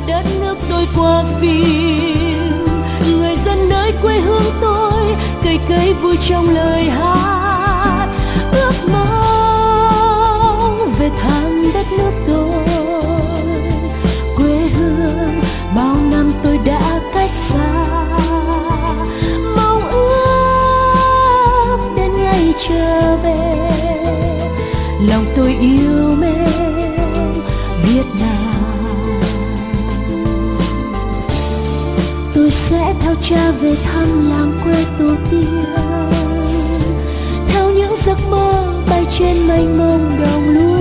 đất nước đôi qua phim. Người dân nơi quê hương tôi cây cấy vui trong lời hát, ước mong về thăm đất nước tôi. Quê hương bao năm tôi đã cách xa, mong ước đến ngày trở về. Lòng tôi yêu mến Việt Nam, tôi sẽ theo cha về thăm làng quê tổ tiên, theo những giấc mơ bay trên mênh mông đồng lúa.